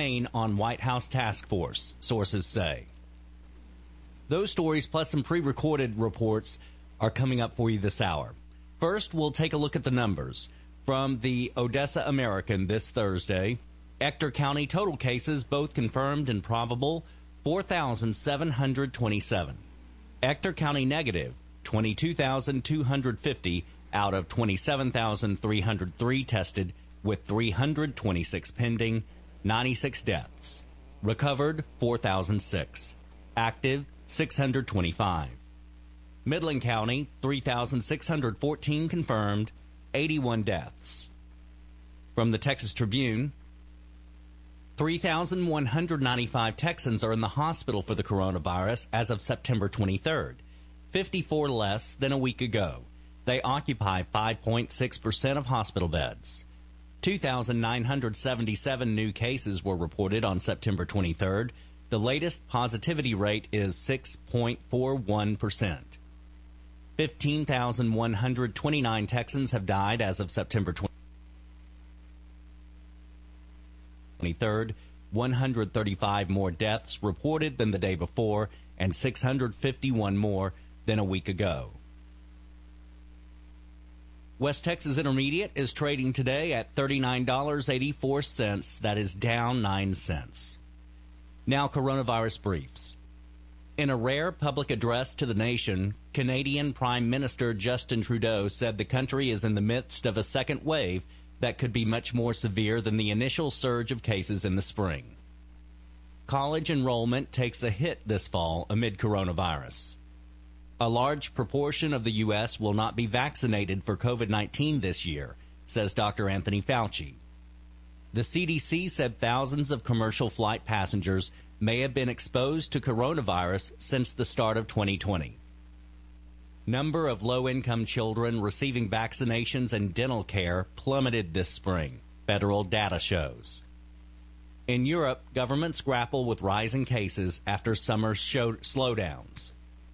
strain on White House task force, sources say. Those stories plus some pre-recorded reports are coming up for you this hour. First, we'll take a look at the numbers. From the Odessa American this Thursday, Ector County total cases, both confirmed and probable, 4,727. Ector County negative, 22,250 out of 27,303 tested, with 326 pending, 96 deaths. Recovered, 4,006. Active, 625. Midland County, 3,614 confirmed, 81 deaths. From the Texas Tribune, 3,195 Texans are in the hospital for the coronavirus as of September 23rd, 54 less than a week ago. They occupy 5.6% of hospital beds. 2,977 new cases were reported on September 23rd. The latest positivity rate is 6.41%. 15,129 Texans have died as of September 23rd. 135 more deaths reported than the day before, and 651 more than a week ago. West Texas Intermediate is trading today at $39.84. That is down 9 cents. Now, coronavirus briefs. In a rare public address to the nation, Canadian Prime Minister Justin Trudeau said the country is in the midst of a second wave that could be much more severe than the initial surge of cases in the spring. College enrollment takes a hit this fall amid coronavirus. A large proportion of the U.S. will not be vaccinated for COVID-19 this year, says Dr. Anthony Fauci. The CDC said thousands of commercial flight passengers may have been exposed to coronavirus since the start of 2020. Number of low-income children receiving vaccinations and dental care plummeted this spring, federal data shows. In Europe, governments grapple with rising cases after summer slowdowns.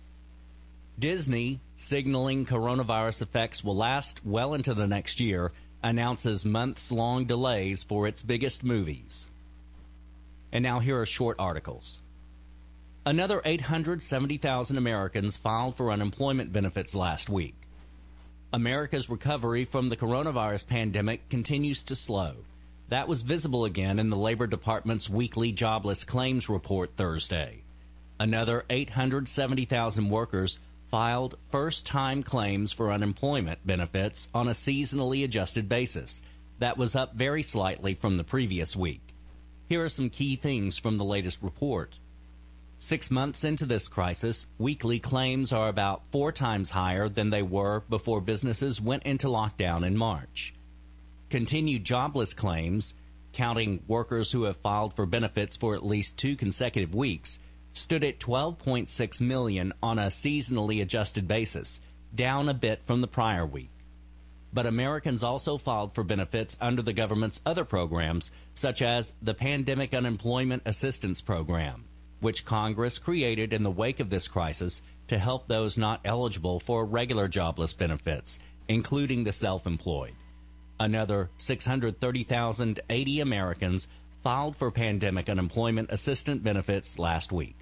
Disney, signaling coronavirus effects will last well into the next year, announces months-long delays for its biggest movies. And now here are short articles. Another 870,000 Americans filed for unemployment benefits last week. America's recovery from the coronavirus pandemic continues to slow. That was visible again in the Labor Department's weekly jobless claims report Thursday. Another 870,000 workers filed first-time claims for unemployment benefits on a seasonally adjusted basis. That was up very slightly from the previous week. Here are some key things from the latest report. 6 months into this crisis, weekly claims are about 4 times higher than they were before businesses went into lockdown in March. Continued jobless claims, counting workers who have filed for benefits for at least 2 consecutive weeks, stood at 12.6 million on a seasonally adjusted basis, down a bit from the prior week. But Americans also filed for benefits under the government's other programs, such as the Pandemic Unemployment Assistance Program, which Congress created in the wake of this crisis to help those not eligible for regular jobless benefits, including the self-employed. Another 630,080 Americans filed for pandemic unemployment assistance benefits last week.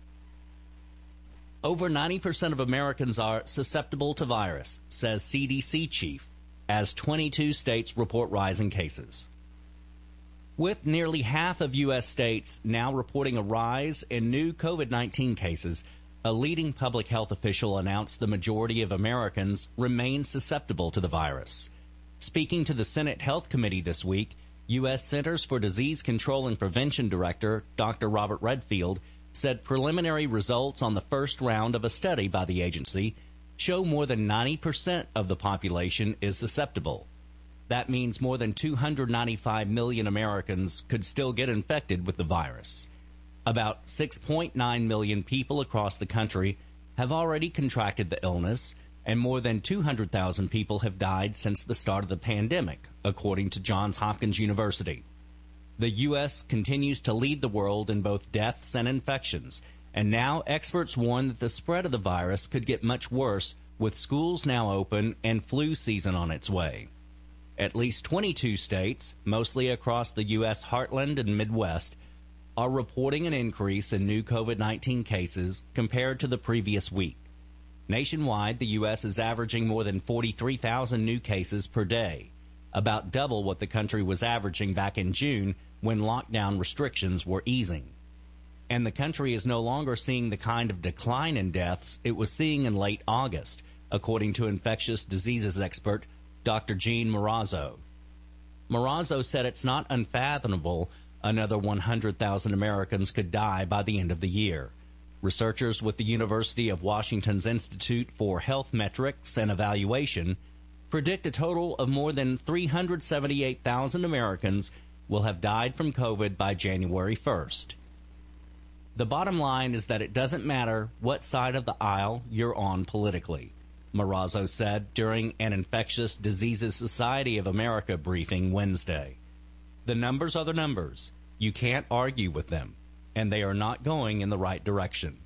Over 90% of Americans are susceptible to virus, says CDC chief, as 22 states report rising cases. With nearly half of U.S. states now reporting a rise in new COVID-19 cases, a leading public health official announced the majority of Americans remain susceptible to the virus. Speaking to the Senate Health Committee this week, U.S. Centers for Disease Control and Prevention Director Dr. Robert Redfield said preliminary results on the first round of a study by the agency show more than 90% of the population is susceptible. That means more than 295 million Americans could still get infected with the virus. About 6.9 million people across the country have already contracted the illness, and more than 200,000 people have died since the start of the pandemic, according to Johns Hopkins University. The U.S. continues to lead the world in both deaths and infections, and now experts warn that the spread of the virus could get much worse with schools now open and flu season on its way. At least 22 states, mostly across the U.S. heartland and Midwest, are reporting an increase in new COVID-19 cases compared to the previous week. Nationwide, the U.S. is averaging more than 43,000 new cases per day, about double what the country was averaging back in June when lockdown restrictions were easing. And the country is no longer seeing the kind of decline in deaths it was seeing in late August, according to infectious diseases expert Dr. Gene Marazzo. Marazzo said it's not unfathomable another 100,000 Americans could die by the end of the year. Researchers with the University of Washington's Institute for Health Metrics and Evaluation predict a total of more than 378,000 Americans will have died from COVID by January 1st. The bottom line is that it doesn't matter what side of the aisle you're on politically, Marazzo said during an Infectious Diseases Society of America briefing Wednesday. The numbers are the numbers. You can't argue with them, and they are not going in the right direction.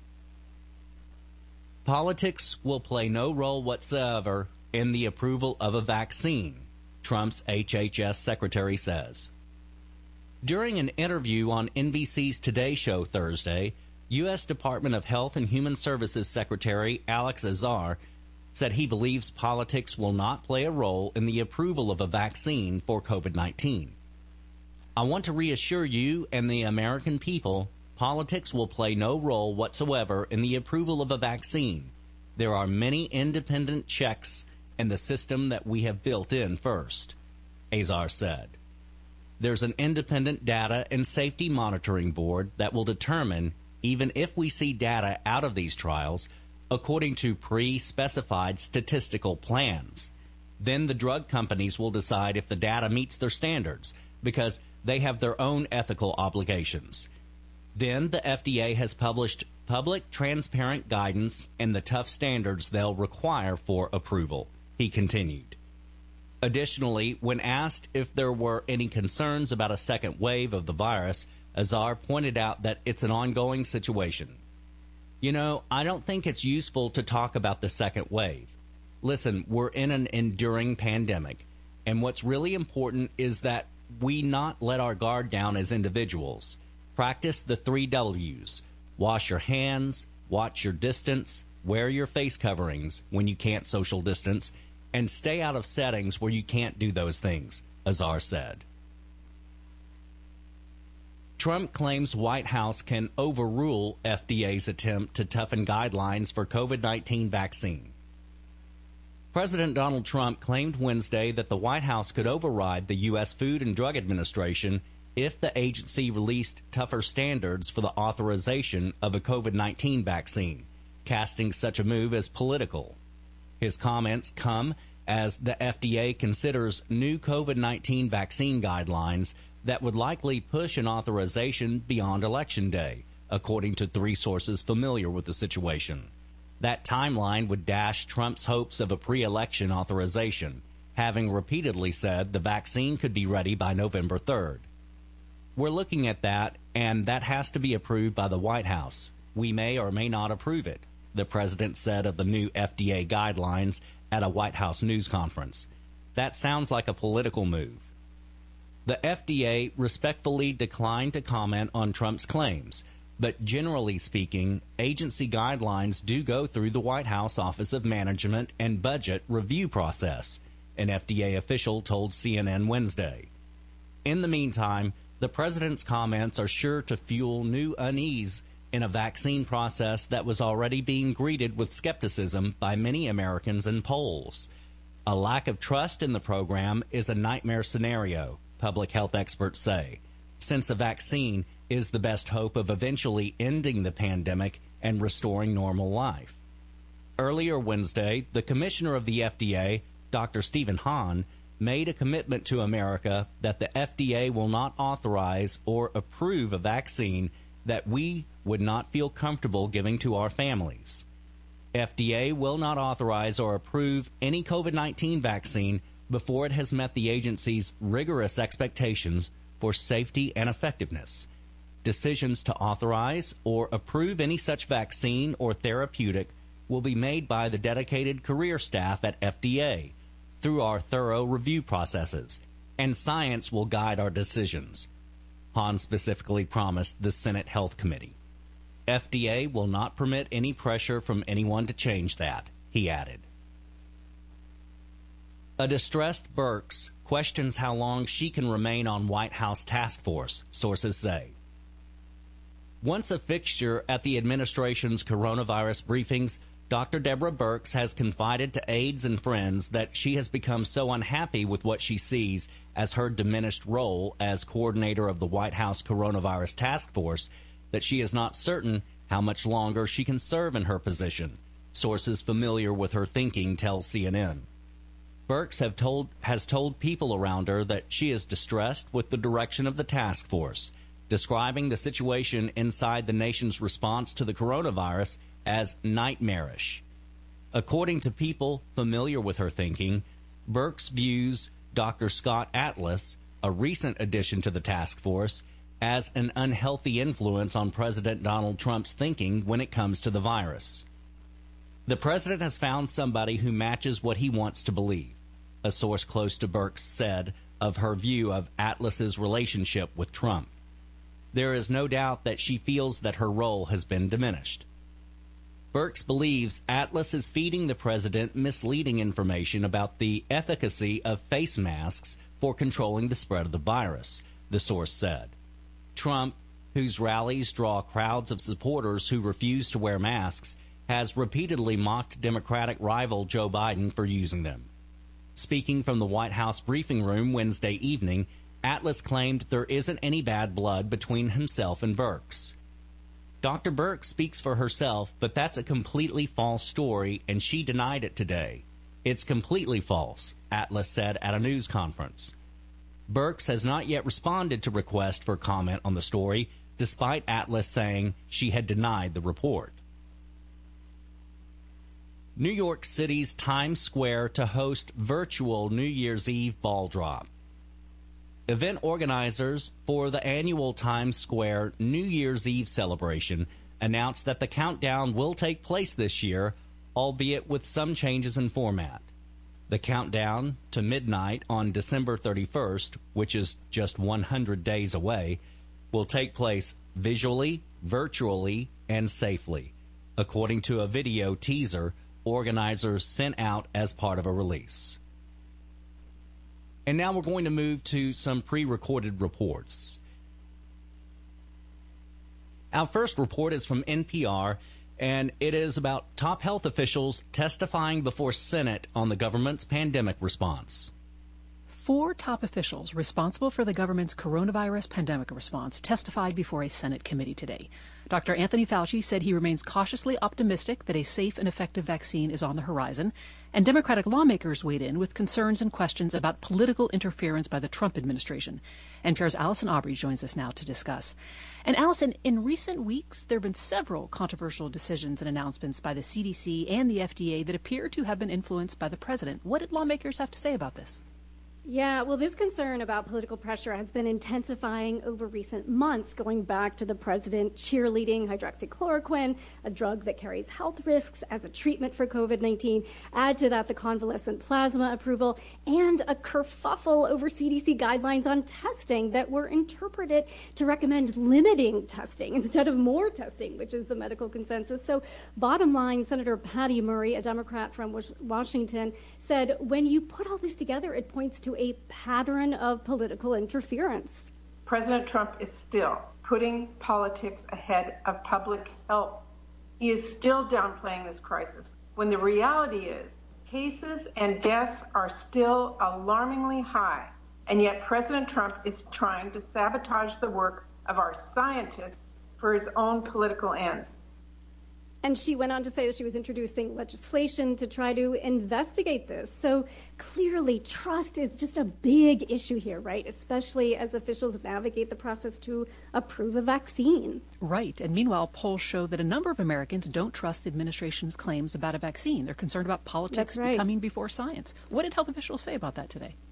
Politics will play no role whatsoever in the approval of a vaccine, Trump's HHS secretary says. During an interview on NBC's Today Show Thursday, U.S. Department of Health and Human Services Secretary Alex Azar said he believes politics will not play a role in the approval of a vaccine for COVID-19. I want to reassure you and the American people, politics will play no role whatsoever in the approval of a vaccine. There are many independent checks in the system that we have built in first, Azar said. There's an independent data and safety monitoring board that will determine, even if we see data out of these trials, according to pre-specified statistical plans. Then the drug companies will decide if the data meets their standards, because they have their own ethical obligations. Then the FDA has published public, transparent guidance and the tough standards they'll require for approval, he continued. Additionally, when asked if there were any concerns about a second wave of the virus, Azar pointed out that it's an ongoing situation. You know, I don't think it's useful to talk about the second wave. Listen, we're in an enduring pandemic, and what's really important is that we not let our guard down as individuals. Practice the 3 W's. Wash your hands, watch your distance, wear your face coverings when you can't social distance, and stay out of settings where you can't do those things, Azar said. Trump claims White House can overrule FDA's attempt to toughen guidelines for COVID-19 vaccine. President Donald Trump claimed Wednesday that the White House could override the U.S. Food and Drug Administration if the agency released tougher standards for the authorization of a COVID-19 vaccine, casting such a move as political. His comments come as the FDA considers new COVID-19 vaccine guidelines that would likely push an authorization beyond Election Day, according to 3 sources familiar with the situation. That timeline would dash Trump's hopes of a pre-election authorization, having repeatedly said the vaccine could be ready by November 3rd. We're looking at that, and that has to be approved by the White House. We may or may not approve it, the president said of the new FDA guidelines at a White House news conference. That sounds like a political move. The FDA respectfully declined to comment on Trump's claims, but generally speaking, agency guidelines do go through the White House Office of Management and Budget review process, an FDA official told CNN Wednesday. In the meantime, the president's comments are sure to fuel new unease in a vaccine process that was already being greeted with skepticism by many Americans and polls. A lack of trust in the program is a nightmare scenario, public health experts say, since a vaccine is the best hope of eventually ending the pandemic and restoring normal life. Earlier Wednesday, the commissioner of the FDA, Dr. Stephen Hahn, made a commitment to America that the FDA will not authorize or approve a vaccine that we would not feel comfortable giving to our families. FDA will not authorize or approve any COVID-19 vaccine before it has met the agency's rigorous expectations for safety and effectiveness. Decisions to authorize or approve any such vaccine or therapeutic will be made by the dedicated career staff at FDA, through our thorough review processes, and science will guide our decisions. Hahn specifically promised the Senate Health Committee. FDA will not permit any pressure from anyone to change that, he added. A distressed Birx questions how long she can remain on White House task force, sources say. Once a fixture at the administration's coronavirus briefings, Dr. Deborah Birx has confided to aides and friends that she has become so unhappy with what she sees as her diminished role as coordinator of the White House Coronavirus Task Force that she is not certain how much longer she can serve in her position, sources familiar with her thinking tell CNN. Birx has told people around her that she is distressed with the direction of the task force, describing the situation inside the nation's response to the coronavirus as nightmarish. According to people familiar with her thinking, Birx views Dr. Scott Atlas, a recent addition to the task force, as an unhealthy influence on President Donald Trump's thinking when it comes to the virus. The president has found somebody who matches what he wants to believe, a source close to Birx said of her view of Atlas's relationship with Trump. There is no doubt that she feels that her role has been diminished. Birx believes Atlas is feeding the president misleading information about the efficacy of face masks for controlling the spread of the virus, the source said. Trump, whose rallies draw crowds of supporters who refuse to wear masks, has repeatedly mocked Democratic rival Joe Biden for using them. Speaking from the White House briefing room Wednesday evening, Atlas claimed there isn't any bad blood between himself and Birx. Dr. Birx speaks for herself, but that's a completely false story, and she denied it today. It's completely false, Atlas said at a news conference. Birx has not yet responded to requests for comment on the story, despite Atlas saying she had denied the report. New York City's Times Square to host virtual New Year's Eve ball drop. Event organizers for the annual Times Square New Year's Eve celebration announced that the countdown will take place this year, albeit with some changes in format. The countdown to midnight on December 31st, which is just 100 days away, will take place visually, virtually, and safely, according to a video teaser organizers sent out as part of a release. And now we're going to move to some pre-recorded reports. Our first report is from NPR, and it is about top health officials testifying before Senate on the government's pandemic response. 4 top officials responsible for the government's coronavirus pandemic response testified before a Senate committee today. Dr. Anthony Fauci said he remains cautiously optimistic that a safe and effective vaccine is on the horizon, and Democratic lawmakers weighed in with concerns and questions about political interference by the Trump administration. NPR's Allison Aubrey joins us now to discuss. And Allison, in recent weeks, there have been several controversial decisions and announcements by the CDC and the FDA that appear to have been influenced by the president. What did lawmakers have to say about this? Yeah, well, this concern about political pressure has been intensifying over recent months, going back to the president cheerleading hydroxychloroquine, a drug that carries health risks, as a treatment for COVID-19. Add to that the convalescent plasma approval and a kerfuffle over CDC guidelines on testing that were interpreted to recommend limiting testing instead of more testing, which is the medical consensus. So bottom line, Senator Patty Murray, a Democrat from Washington, said when you put all this together, it points to a pattern of political interference. President Trump is still putting politics ahead of public health. He is still downplaying this crisis when the reality is cases and deaths are still alarmingly high, and yet President Trump is trying to sabotage the work of our scientists for his own political ends. And she went on to say that she was introducing legislation to try to investigate this. So clearly, trust is just a big issue here, right? Especially as officials navigate the process to approve a vaccine. Right. And meanwhile, polls show that a number of Americans don't trust the administration's claims about a vaccine. They're concerned about politics becoming before science. What did health officials say about that today?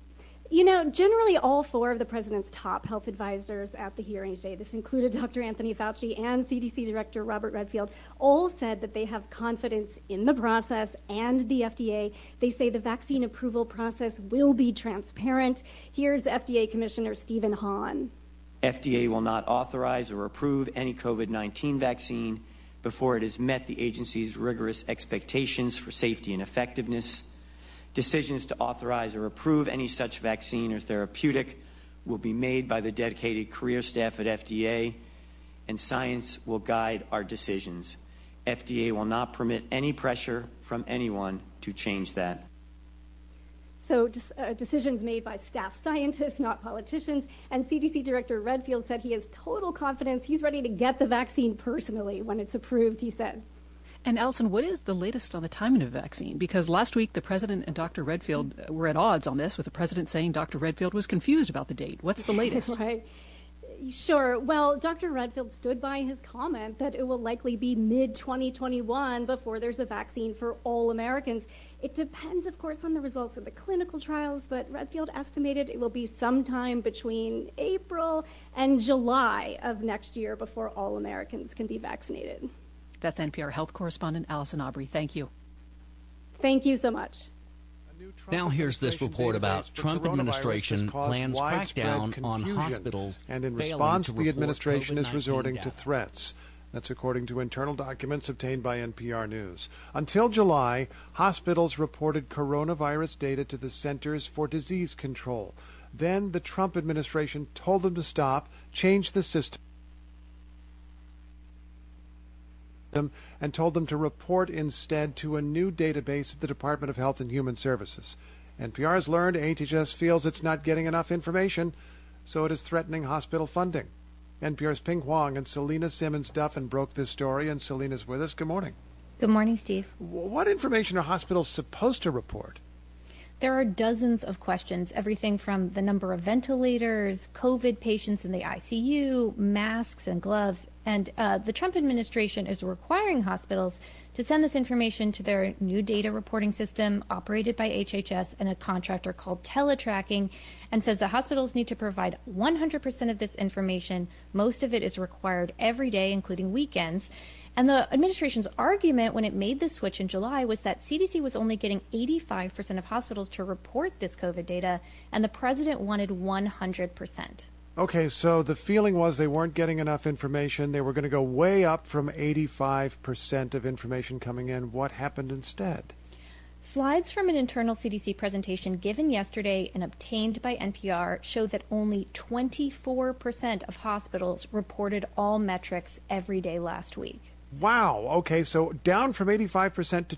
You know, generally all four of the president's top health advisors at the hearing today, this included Dr. Anthony Fauci and CDC Director Robert Redfield, all said that they have confidence in the process and the FDA. They say the vaccine approval process will be transparent. Here's FDA Commissioner Stephen Hahn. FDA will not authorize or approve any COVID-19 vaccine before it has met the agency's rigorous expectations for safety and effectiveness. Decisions to authorize or approve any such vaccine or therapeutic will be made by the dedicated career staff at FDA, and science will guide our decisions. FDA will not permit any pressure from anyone to change that. So decisions made by staff scientists, not politicians. And CDC Director Redfield said he has total confidence. He's ready to get the vaccine personally when it's approved, he said. And Allison, what is the latest on the timing of the vaccine? Because last week the president and Dr. Redfield were at odds on this, with the president saying Dr. Redfield was confused about the date. What's the latest? Right. Sure. Well, Dr. Redfield stood by his comment that it will likely be mid-2021 before there's a vaccine for all Americans. It depends, of course, on the results of the clinical trials, but Redfield estimated it will be sometime between April and July of next year before all Americans can be vaccinated. That's NPR health correspondent Allison Aubrey. Thank you. Thank you so much. Now here's this report about Trump administration plans crackdown on hospitals. And in response, the administration is resorting to threats. That's according to internal documents obtained by NPR News. Until July, hospitals reported coronavirus data to the Centers for Disease Control. Then the Trump administration told them to stop, change the system, and told them to report instead to a new database at the Department of Health and Human Services. NPR has learned HHS feels it's not getting enough information, so it is threatening hospital funding. NPR's Ping Huang and Selena Simmons-Duffin broke this story, and Selena's with us. Good morning. Good morning, Steve. What information are hospitals supposed to report? There are dozens of questions, everything from the number of ventilators, COVID patients in the ICU, masks and gloves. And the Trump administration is requiring hospitals to send this information to their new data reporting system operated by HHS and a contractor called Teletracking, and says that hospitals need to provide 100% of this information. Most of it is required every day, including weekends. And the administration's argument when it made the switch in July was that CDC was only getting 85% of hospitals to report this COVID data, and the president wanted 100%. Okay, so the feeling was they weren't getting enough information. They were going to go way up from 85% of information coming in. What happened instead? Slides from an internal CDC presentation given yesterday and obtained by NPR show that only 24% of hospitals reported all metrics every day last week. Wow. Okay, so down from 85% to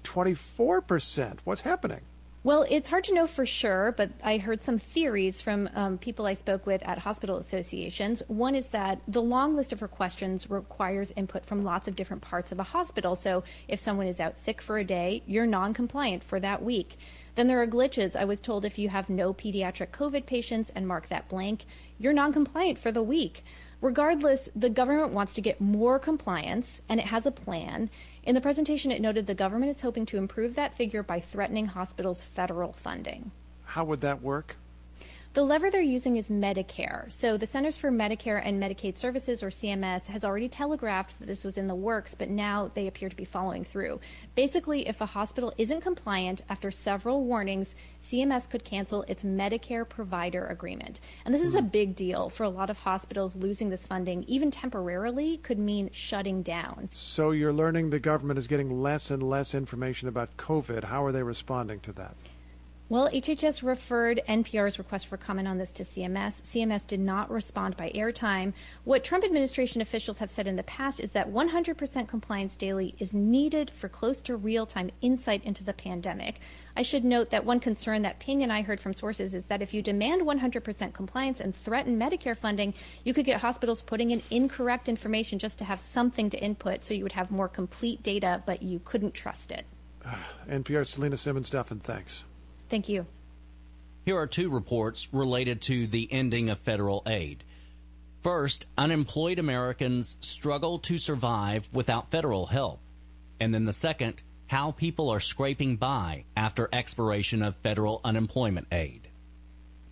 24%. What's happening? Well, it's hard to know for sure, but I heard some theories from people I spoke with at hospital associations. One is that the long list of questions requires input from lots of different parts of the hospital. So if someone is out sick for a day, you're non-compliant for that week. Then there are glitches. I was told if you have no pediatric COVID patients and mark that blank, you're non-compliant for the week. Regardless, the government wants to get more compliance, and it has a plan. In the presentation, it noted the government is hoping to improve that figure by threatening hospitals' federal funding. How would that work? The lever they're using is Medicare. So the Centers for Medicare and Medicaid Services, or CMS, has already telegraphed that this was in the works, but now they appear to be following through. Basically, if a hospital isn't compliant after several warnings, CMS could cancel its Medicare provider agreement. And this is a big deal for a lot of hospitals. Losing this funding, even temporarily, could mean shutting down. So you're learning the government is getting less and less information about COVID. How are they responding to that? Well, HHS referred NPR's request for comment on this to CMS. CMS did not respond by airtime. What Trump administration officials have said in the past is that 100% compliance daily is needed for close to real-time insight into the pandemic. I should note that one concern that Ping and I heard from sources is that if you demand 100% compliance and threaten Medicare funding, you could get hospitals putting in incorrect information just to have something to input, so you would have more complete data, but you couldn't trust it. NPR's Selena Simmons-Duffin, thanks. Thank you. Here are two reports related to the ending of federal aid. First, unemployed Americans struggle to survive without federal help. And then the second, how people are scraping by after expiration of federal unemployment aid.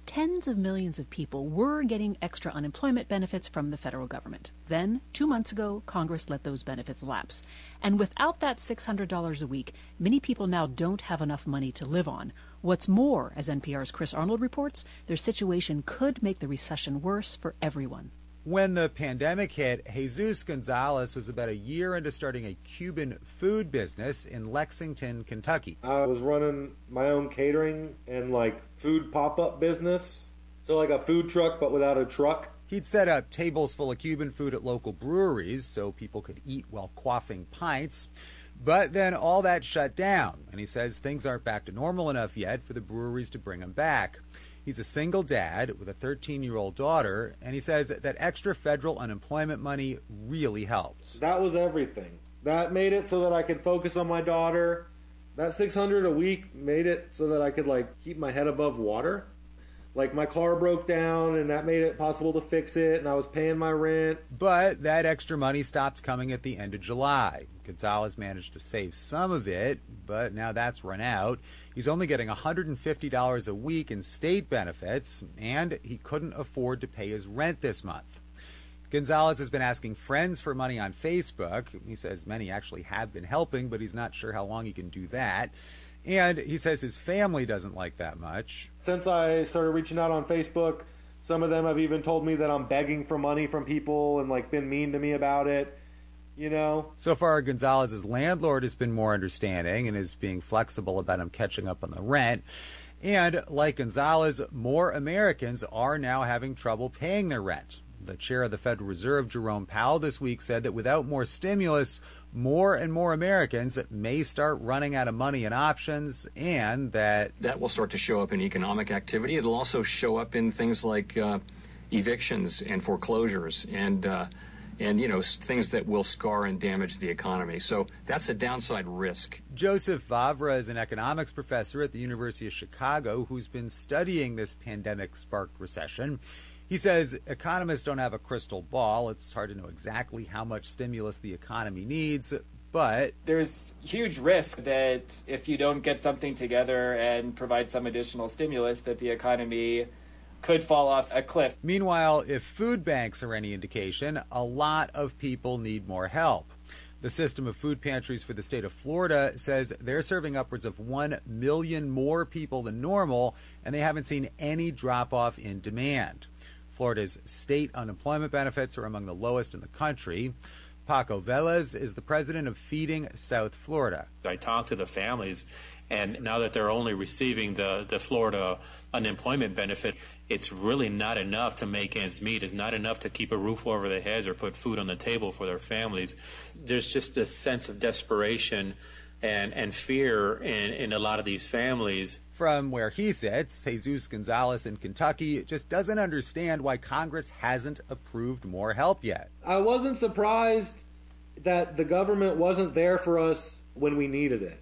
tens of millions of people were getting extra unemployment benefits from the federal government. Then, 2 months ago, Congress let those benefits lapse. And without that $600 a week, many people now don't have enough money to live on. What's more, as NPR's Chris Arnold reports, their situation could make the recession worse for everyone. When the pandemic hit, Jesus Gonzalez was about a year into starting a Cuban food business in Lexington, Kentucky. I was running my own catering and food pop-up business. So like a food truck, but without a truck. He'd set up tables full of Cuban food at local breweries so people could eat while quaffing pints. But then all that shut down, and he says things aren't back to normal enough yet for the breweries to bring him back. He's a single dad with a 13-year-old daughter, and he says that extra federal unemployment money really helped. That was everything. That made it so that I could focus on my daughter. That $600 a week made it so that I could keep my head above water. My car broke down, and that made it possible to fix it, and I was paying my rent. But that extra money stopped coming at the end of July. Gonzalez managed to save some of it, but now that's run out. He's only getting $150 a week in state benefits, and he couldn't afford to pay his rent this month. Gonzalez has been asking friends for money on Facebook. He says many actually have been helping, but he's not sure how long he can do that. And he says his family doesn't like that much. Since I started reaching out on Facebook, some of them have even told me that I'm begging for money from people and been mean to me about it, So far, Gonzalez's landlord has been more understanding and is being flexible about him catching up on the rent. And like Gonzalez, more Americans are now having trouble paying their rent. The chair of the Federal Reserve, Jerome Powell, this week said that without more stimulus, more and more Americans may start running out of money and options, and that will start to show up in economic activity. It'll also show up in things like evictions and foreclosures and things that will scar and damage the economy. So that's a downside risk. Joseph Vavra is an economics professor at the University of Chicago who's been studying this pandemic-sparked recession. He says economists don't have a crystal ball. It's hard to know exactly how much stimulus the economy needs, but there's huge risk that if you don't get something together and provide some additional stimulus, that the economy could fall off a cliff. Meanwhile, if food banks are any indication, a lot of people need more help. The system of food pantries for the state of Florida says they're serving upwards of 1 million more people than normal, and they haven't seen any drop-off in demand. Florida's state unemployment benefits are among the lowest in the country. Paco Velez is the president of Feeding South Florida. I talked to the families, and now that they're only receiving the Florida unemployment benefit, it's really not enough to make ends meet. It's not enough to keep a roof over their heads or put food on the table for their families. There's just this sense of desperation and fear in a lot of these families. From where he sits, Jesus Gonzalez in Kentucky just doesn't understand why Congress hasn't approved more help yet. I wasn't surprised that the government wasn't there for us when we needed it.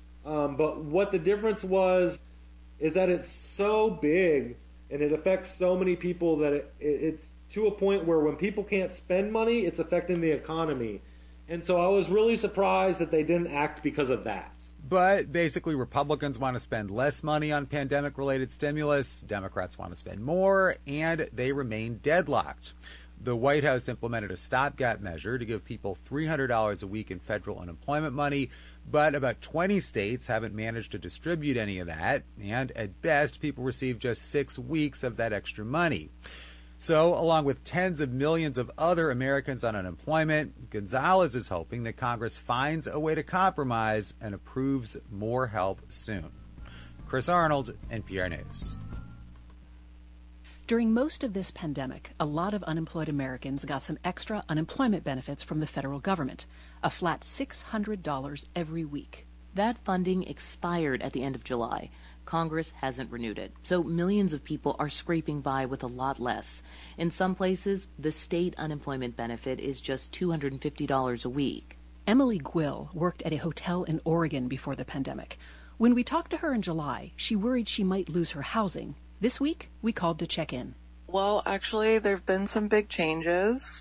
But what the difference was is that it's so big and it affects so many people that it's to a point where when people can't spend money, it's affecting the economy. And so I was really surprised that they didn't act because of that. But basically, Republicans want to spend less money on pandemic-related stimulus, Democrats want to spend more, and they remain deadlocked. The White House implemented a stopgap measure to give people $300 a week in federal unemployment money, but about 20 states haven't managed to distribute any of that, and at best, people receive just 6 weeks of that extra money. So, along with tens of millions of other Americans on unemployment, Gonzalez is hoping that Congress finds a way to compromise and approves more help soon. Chris Arnold, NPR News. During most of this pandemic, a lot of unemployed Americans got some extra unemployment benefits from the federal government, a flat $600 every week. That funding expired at the end of July. Congress hasn't renewed it, so millions of people are scraping by with a lot less. In some places, the state unemployment benefit is just $250 a week. Emily Gwill worked at a hotel in Oregon before the pandemic. When we talked to her in July, she worried she might lose her housing. This week, we called to check in. Well, actually, there have been some big changes.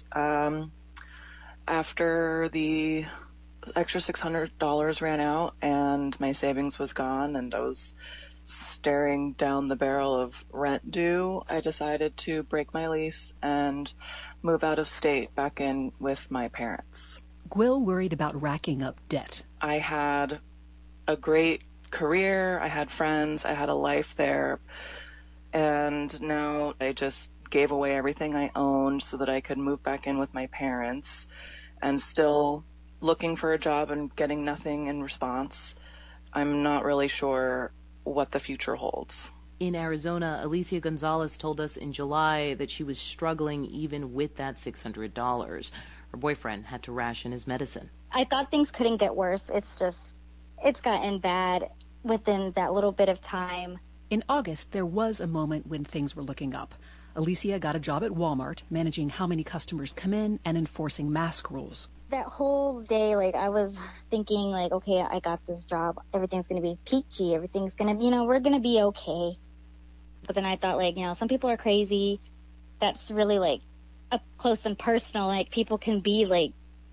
After the extra $600 ran out and my savings was gone and I was staring down the barrel of rent due, I decided to break my lease and move out of state back in with my parents. Gwill worried about racking up debt. I had a great career, I had friends, I had a life there, and now I just gave away everything I owned so that I could move back in with my parents, and still looking for a job and getting nothing in response. I'm not really sure what the future holds. In Arizona, Alicia Gonzalez told us in July that she was struggling even with that $600. Her boyfriend had to ration his medicine. I thought things couldn't get worse. It's gotten bad within that little bit of time. In August, there was a moment when things were looking up. Alicia got a job at Walmart, managing how many customers come in and enforcing mask rules. That whole day, I was thinking, okay, I got this job. Everything's going to be peachy. Everything's going to, we're going to be okay. But then I thought, some people are crazy. That's really, up close and personal. People can be,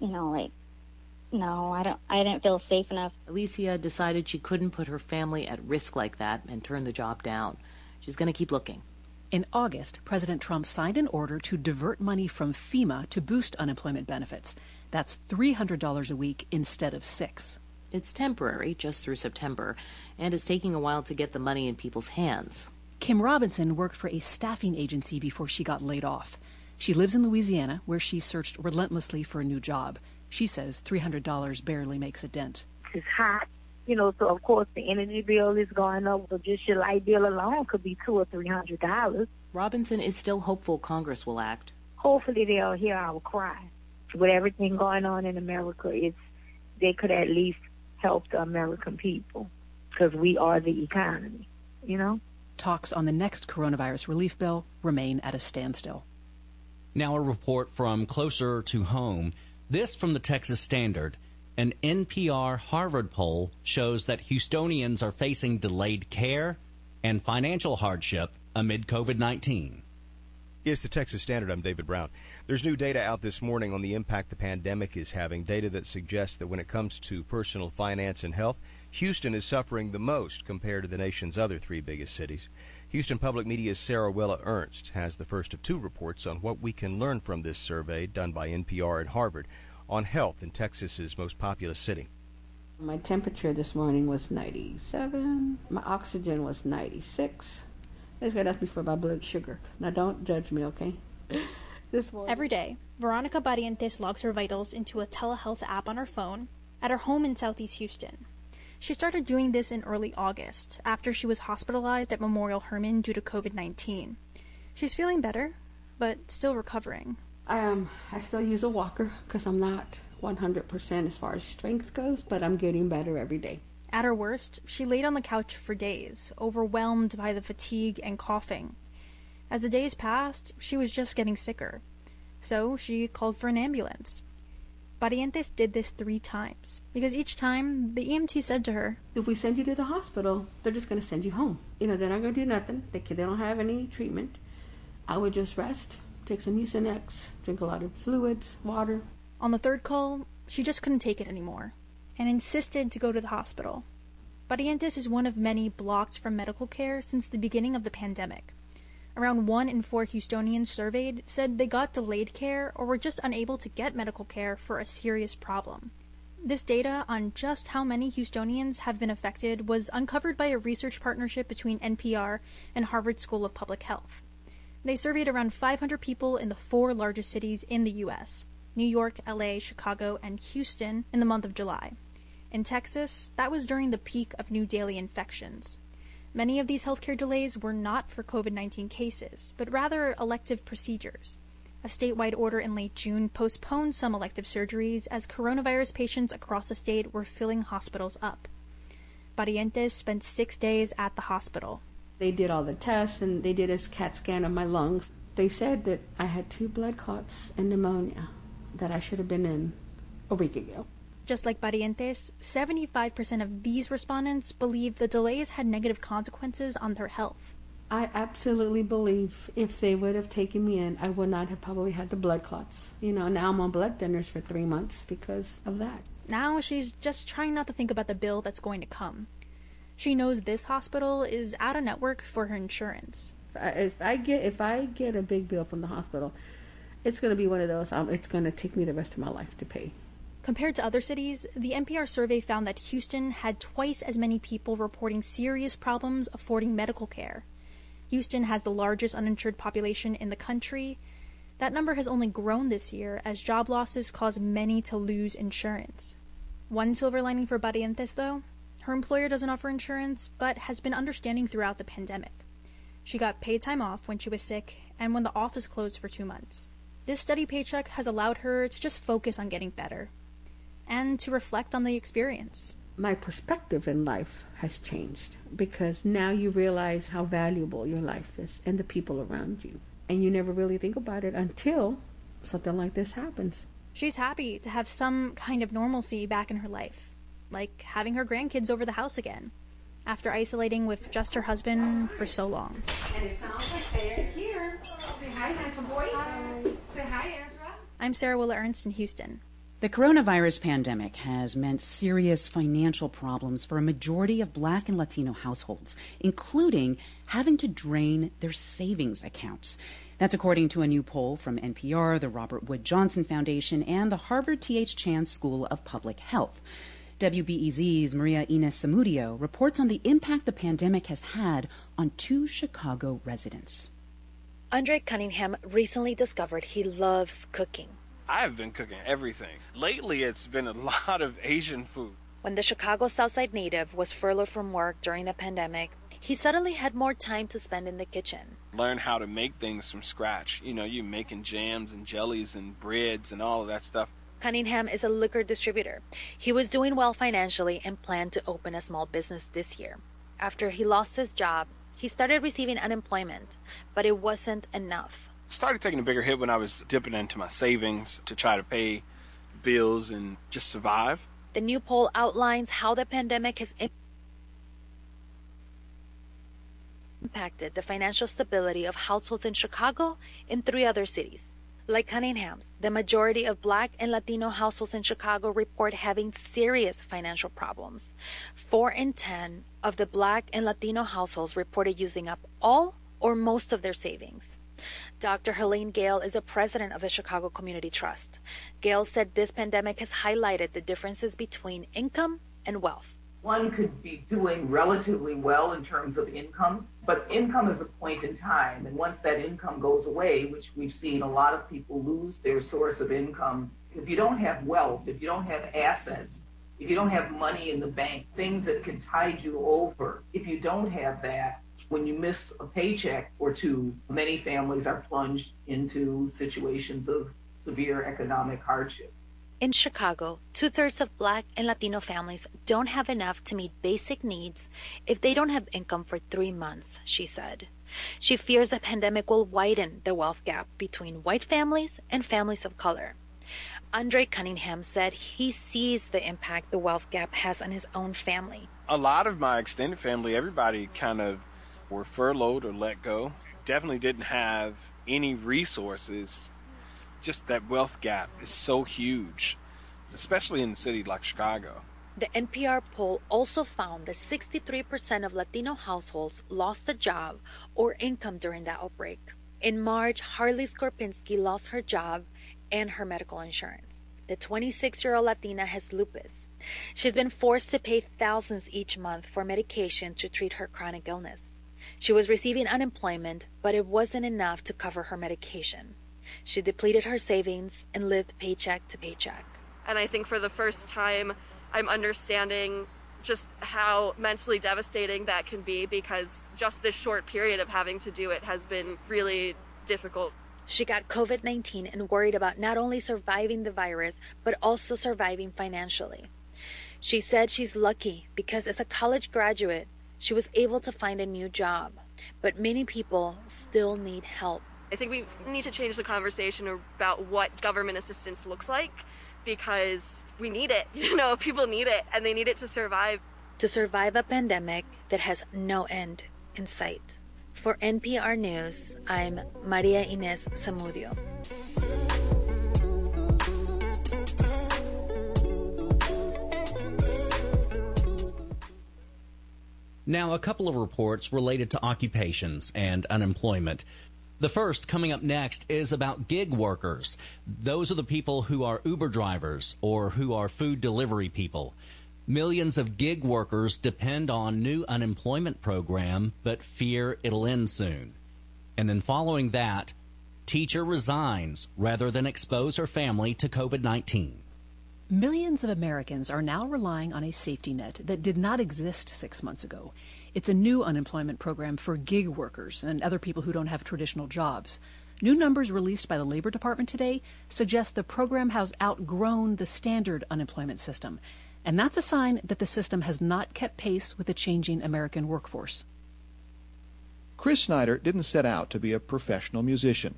no, I didn't feel safe enough. Alicia decided she couldn't put her family at risk like that and turned the job down. She's going to keep looking. In August, President Trump signed an order to divert money from FEMA to boost unemployment benefits. That's $300 a week instead of $600. It's temporary, just through September, and it's taking a while to get the money in people's hands. Kim Robinson worked for a staffing agency before she got laid off. She lives in Louisiana, where she searched relentlessly for a new job. She says $300 barely makes a dent. It's hot, so of course the energy bill is going up. So just your light bill alone could be $200 or $300. Robinson is still hopeful Congress will act. Hopefully they'll hear our cry. With everything going on in America, they could at least help the American people, because we are the economy, Talks on the next coronavirus relief bill remain at a standstill. Now a report from closer to home. This from the Texas Standard. An NPR Harvard poll shows that Houstonians are facing delayed care and financial hardship amid COVID-19. It's the Texas Standard. I'm David Brown. There's new data out this morning on the impact the pandemic is having, data that suggests that when it comes to personal finance and health, Houston is suffering the most compared to the nation's other three biggest cities. Houston Public Media's Sarah Willa Ernst has the first of two reports on what we can learn from this survey done by NPR and Harvard on health in Texas's most populous city. My temperature this morning was 97. My oxygen was 96. It's got nothing for my blood sugar. Now don't judge me, okay? Every day, Veronica Barrientos logs her vitals into a telehealth app on her phone at her home in Southeast Houston. She started doing this in early August, after she was hospitalized at Memorial Hermann due to COVID-19. She's feeling better, but still recovering. I still use a walker because I'm not 100% as far as strength goes, but I'm getting better every day. At her worst, she laid on the couch for days, overwhelmed by the fatigue and coughing. As the days passed, she was just getting sicker. So she called for an ambulance. Barrientos did this 3 times, because each time the EMT said to her, if we send you to the hospital, they're just going to send you home. They're not going to do nothing. They don't have any treatment. I would just rest, take some Mucinex, drink a lot of fluids, water. On the 3rd call, she just couldn't take it anymore and insisted to go to the hospital. Barrientos is one of many blocked from medical care since the beginning of the pandemic. Around 1 in 4 Houstonians surveyed said they got delayed care or were just unable to get medical care for a serious problem. This data on just how many Houstonians have been affected was uncovered by a research partnership between NPR and Harvard School of Public Health. They surveyed around 500 people in the 4 largest cities in the U.S., New York, LA, Chicago, and Houston, in the month of July. In Texas, that was during the peak of new daily infections. Many of these healthcare delays were not for COVID-19 cases, but rather elective procedures. A statewide order in late June postponed some elective surgeries as coronavirus patients across the state were filling hospitals up. Barrientos spent 6 days at the hospital. They did all the tests, and they did a CAT scan of my lungs. They said that I had 2 blood clots and pneumonia, that I should have been in a week ago. Just like Barrientos, 75% of these respondents believe the delays had negative consequences on their health. I absolutely believe if they would have taken me in, I would not have probably had the blood clots. Now I'm on blood thinners for 3 months because of that. Now she's just trying not to think about the bill that's going to come. She knows this hospital is out of network for her insurance. If I get a big bill from the hospital, it's going to be one of those, it's going to take me the rest of my life to pay. Compared to other cities, the NPR survey found that Houston had twice as many people reporting serious problems affording medical care. Houston has the largest uninsured population in the country. That number has only grown this year as job losses cause many to lose insurance. One silver lining for Barrientos, though, her employer doesn't offer insurance, but has been understanding throughout the pandemic. She got paid time off when she was sick and when the office closed for 2 months. This steady paycheck has allowed her to just focus on getting better and to reflect on the experience. My perspective in life has changed because now you realize how valuable your life is and the people around you. And you never really think about it until something like this happens. She's happy to have some kind of normalcy back in her life, like having her grandkids over the house again, after isolating with just her husband for so long. And it sounds like they're here. Say hi, handsome boy. Say hi, Ezra. I'm Sarah Willa Ernst in Houston. The coronavirus pandemic has meant serious financial problems for a majority of Black and Latino households, including having to drain their savings accounts. That's according to a new poll from NPR, the Robert Wood Johnson Foundation, and the Harvard T.H. Chan School of Public Health. WBEZ's Maria Inés Zamudio reports on the impact the pandemic has had on 2 Chicago residents. Andre Cunningham recently discovered he loves cooking. I've been cooking everything. Lately, it's been a lot of Asian food. When the Chicago Southside native was furloughed from work during the pandemic, he suddenly had more time to spend in the kitchen. Learn how to make things from scratch. You know, you're making jams and jellies and breads and all of that stuff. Cunningham is a liquor distributor. He was doing well financially and planned to open a small business this year. After he lost his job, he started receiving unemployment, but it wasn't enough. Started taking a bigger hit when I was dipping into my savings to try to pay bills and just survive. The new poll outlines how the pandemic has impacted the financial stability of households in Chicago and 3 other cities. Like Cunningham's, the majority of Black and Latino households in Chicago report having serious financial problems. 4 in 10 of the Black and Latino households reported using up all or most of their savings. Dr. Helene Gale is the president of the Chicago Community Trust. Gale said this pandemic has highlighted the differences between income and wealth. One could be doing relatively well in terms of income, but income is a point in time. And once that income goes away, which we've seen a lot of people lose their source of income, if you don't have wealth, if you don't have assets, if you don't have money in the bank, things that can tide you over, if you don't have that, when you miss a paycheck or two, many families are plunged into situations of severe economic hardship. In Chicago, 2/3 of Black and Latino families don't have enough to meet basic needs if they don't have income for 3 months, she said. She fears the pandemic will widen the wealth gap between white families and families of color. Andre Cunningham said he sees the impact the wealth gap has on his own family. A lot of my extended family, everybody kind of were furloughed or let go. Definitely didn't have any resources. Just that wealth gap is so huge, especially in a city like Chicago. The NPR poll also found that 63% of Latino households lost a job or income during the outbreak. In March, Harley Skorpinski lost her job and her medical insurance. The 26-year-old Latina has lupus. She's been forced to pay thousands each month for medication to treat her chronic illness. She was receiving unemployment, but it wasn't enough to cover her medication. She depleted her savings and lived paycheck to paycheck. And I think for the first time, I'm understanding just how mentally devastating that can be, because just this short period of having to do it has been really difficult. She got COVID-19 and worried about not only surviving the virus, but also surviving financially. She said she's lucky because as a college graduate, she was able to find a new job, but many people still need help. I think we need to change the conversation about what government assistance looks like, because we need it. You know, people need it, and they need it to survive. To survive a pandemic that has no end in sight. For NPR News, I'm Maria Inés Zamudio. Now, a couple of reports related to occupations and unemployment. The first, coming up next, is about gig workers. Those are the people who are Uber drivers or who are food delivery people. Millions of gig workers depend on new unemployment program, but fear it'll end soon. And then following that, teacher resigns rather than expose her family to COVID-19. Millions of Americans are now relying on a safety net that did not exist 6 months ago. It's a new unemployment program for gig workers and other people who don't have traditional jobs. New numbers released by the Labor Department today suggest the program has outgrown the standard unemployment system. And that's a sign that the system has not kept pace with the changing American workforce. Chris Snyder didn't set out to be a professional musician.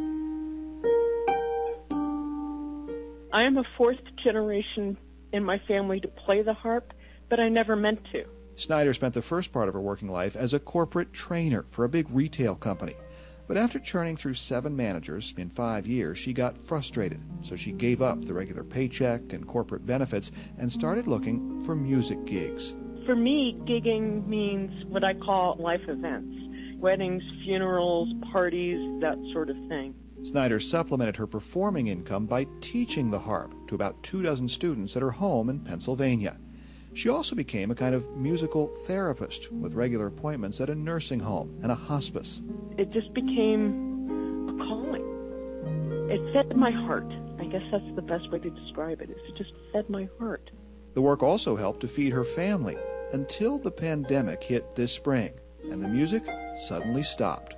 I am a fourth generation in my family to play the harp, but I never meant to. Snyder spent the first part of her working life as a corporate trainer for a big retail company. But after churning through 7 managers in 5 years, she got frustrated. So she gave up the regular paycheck and corporate benefits and started looking for music gigs. For me, gigging means what I call life events. Weddings, funerals, parties, that sort of thing. Snyder supplemented her performing income by teaching the harp to about 24 students at her home in Pennsylvania. She also became a kind of musical therapist with regular appointments at a nursing home and a hospice. It just became a calling. It fed my heart. I guess that's the best way to describe it. It just fed my heart. The work also helped to feed her family until the pandemic hit this spring, and the music suddenly stopped.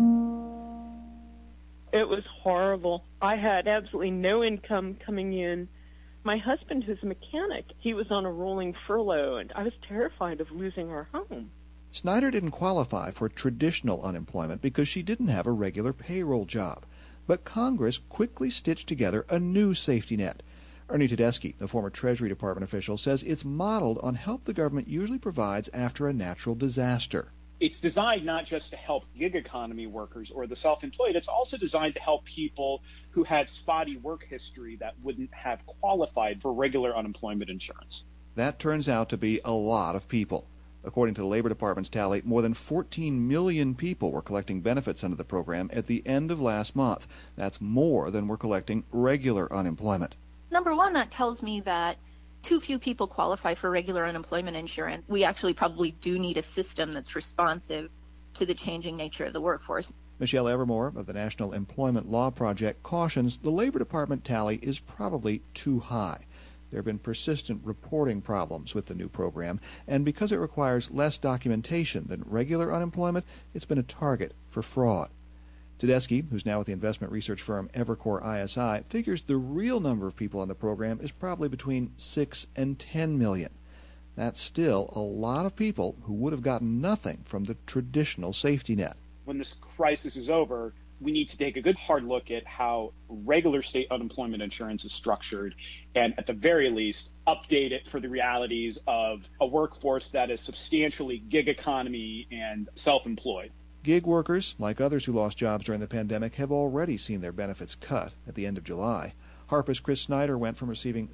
It was horrible. I had absolutely no income coming in. My husband, who's a mechanic, he was on a rolling furlough, and I was terrified of losing our home. Snyder didn't qualify for traditional unemployment because she didn't have a regular payroll job. But Congress quickly stitched together a new safety net. Ernie Tedeschi, the former Treasury Department official, says it's modeled on help the government usually provides after a natural disaster. It's designed not just to help gig economy workers or the self-employed, it's also designed to help people who had spotty work history that wouldn't have qualified for regular unemployment insurance. That turns out to be a lot of people. According to the Labor Department's tally, more than 14 million people were collecting benefits under the program at the end of last month. That's more than were collecting regular unemployment. Number one, that tells me that too few people qualify for regular unemployment insurance. We actually probably do need a system that's responsive to the changing nature of the workforce. Michelle Evermore of the National Employment Law Project cautions the Labor Department tally is probably too high. There have been persistent reporting problems with the new program, and because it requires less documentation than regular unemployment, it's been a target for fraud. Tedeschi, who's now with the investment research firm Evercore ISI, figures the real number of people on the program is probably between 6 and 10 million. That's still a lot of people who would have gotten nothing from the traditional safety net. When this crisis is over, we need to take a good hard look at how regular state unemployment insurance is structured and, at the very least, update it for the realities of a workforce that is substantially gig economy and self-employed. Gig workers, like others who lost jobs during the pandemic, have already seen their benefits cut at the end of July. Harpist Chris Snyder went from receiving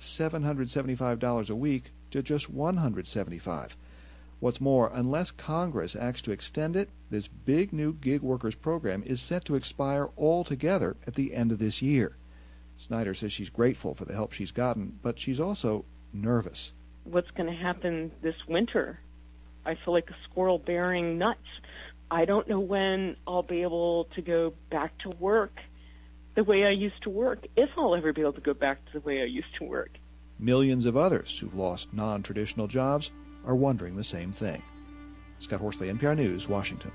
$775 a week to just $175. What's more, unless Congress acts to extend it, this big new gig workers program is set to expire altogether at the end of this year. Snyder says she's grateful for the help she's gotten, but she's also nervous. What's going to happen this winter? I feel like a squirrel bearing nuts. I don't know when I'll be able to go back to work the way I used to work, if I'll ever be able to go back to the way I used to work. Millions of others who've lost non-traditional jobs are wondering the same thing. Scott Horsley, NPR News, Washington.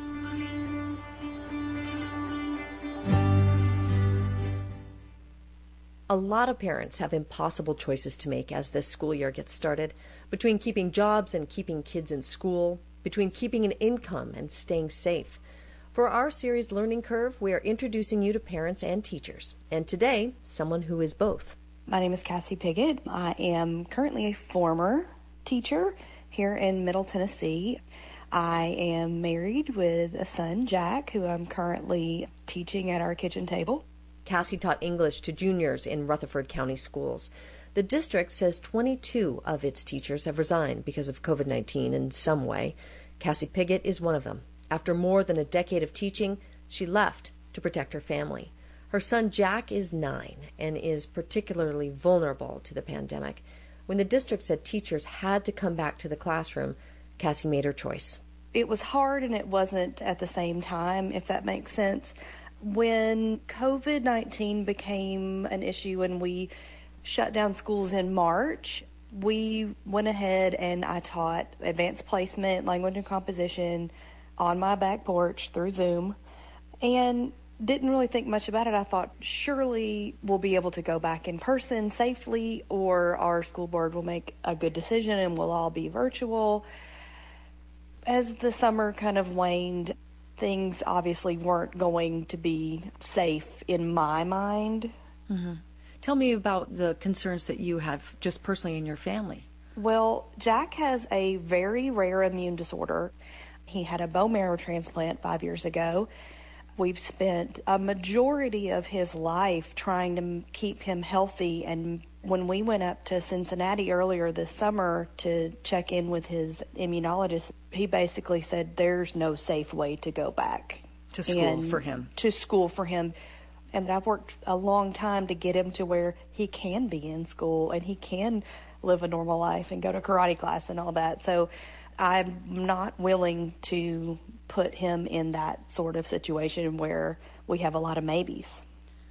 A lot of parents have impossible choices to make as this school year gets started, between keeping jobs and keeping kids in school, between keeping an income and staying safe. For our series Learning Curve, we are introducing you to parents and teachers, and today, someone who is both. My name is Cassie Piggott. I am currently a former teacher here in Middle Tennessee. I am married with a son, Jack, who I'm currently teaching at our kitchen table. Cassie taught English to juniors in Rutherford County schools. The district says 22 of its teachers have resigned because of COVID-19 in some way. Cassie Piggott is one of them. After more than a decade of teaching, she left to protect her family. Her son Jack is 9 and is particularly vulnerable to the pandemic. When the district said teachers had to come back to the classroom, Cassie made her choice. It was hard and it wasn't at the same time, if that makes sense. When COVID-19 became an issue and we shut down schools in March, we went ahead and I taught advanced placement, language and composition on my back porch through Zoom, and didn't really think much about it. I thought surely we'll be able to go back in person safely, or our school board will make a good decision and we'll all be virtual. As the summer kind of waned, things obviously weren't going to be safe in my mind. Mm-hmm. Tell me about the concerns that you have just personally in your family. Well, Jack has a very rare immune disorder. He had a bone marrow transplant 5 years ago. We've spent a majority of his life trying to keep him healthy, and when we went up to Cincinnati earlier this summer to check in with his immunologist, he basically said there's no safe way to go back. To school for him. To school for him. And I've worked a long time to get him to where he can be in school and he can live a normal life and go to karate class and all that. So I'm not willing to put him in that sort of situation where we have a lot of maybes.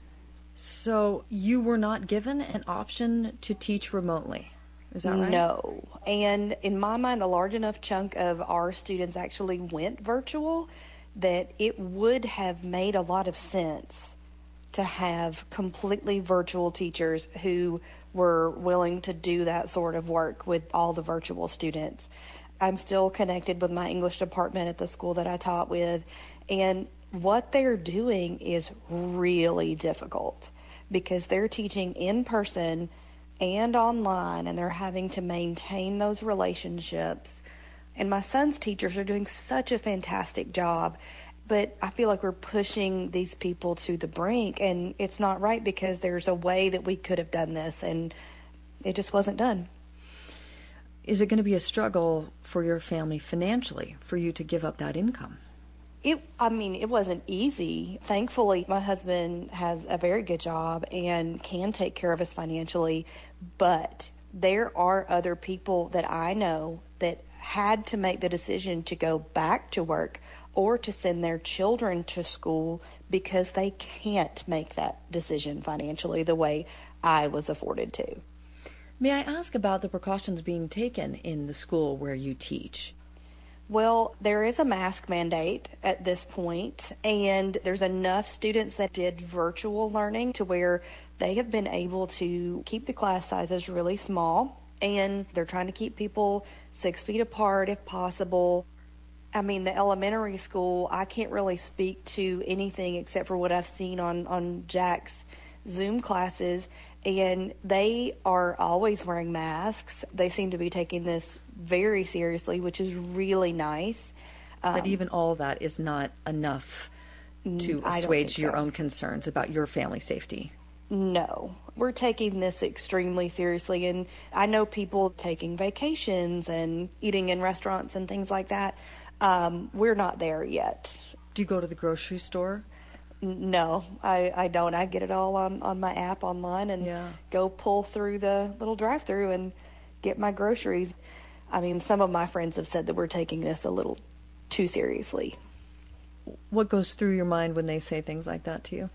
So you were not given an option to teach remotely, is that right? No. And in my mind, a large enough chunk of our students actually went virtual that it would have made a lot of sense to have completely virtual teachers who were willing to do that sort of work with all the virtual students. I'm still connected with my English department at the school that I taught with, and what they're doing is really difficult because they're teaching in person and online, and they're having to maintain those relationships. And my son's teachers are doing such a fantastic job, but I feel like we're pushing these people to the brink, and it's not right because there's a way that we could have done this, and it just wasn't done. Is it going to be a struggle for your family financially for you to give up that income? It wasn't easy. Thankfully, my husband has a very good job and can take care of us financially, but there are other people that I know that had to make the decision to go back to work or to send their children to school because they can't make that decision financially the way I was afforded to. May I ask about the precautions being taken in the school where you teach? Well, there is a mask mandate at this point, and there's enough students that did virtual learning to where they have been able to keep the class sizes really small, and they're trying to keep people 6 feet apart if possible. I mean, the elementary school, I can't really speak to anything except for what I've seen on Jack's Zoom classes, and they are always wearing masks. They seem to be taking this very seriously, which is really nice. But even all that is not enough to assuage your own concerns about your family safety. No, we're taking this extremely seriously, and I know people taking vacations and eating in restaurants and things like that. We're not there yet. Do you go to the grocery store? No, I don't. I get it all on my app online and go pull through the little drive-through and get my groceries. I mean, some of my friends have said that we're taking this a little too seriously. What goes through your mind when they say things like that to you?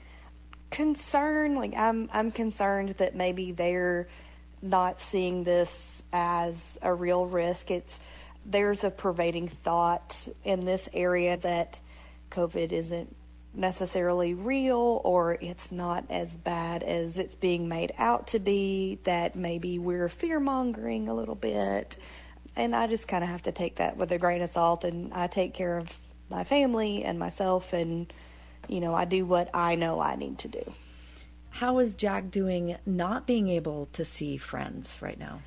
Concern. Like I'm concerned that maybe they're not seeing this as a real risk. There's a pervading thought in this area that COVID isn't necessarily real, or it's not as bad as it's being made out to be, that maybe we're fear-mongering a little bit. And I just kind of have to take that with a grain of salt, and I take care of my family and myself, and, I do what I know I need to do. How is Jack doing not being able to see friends right now?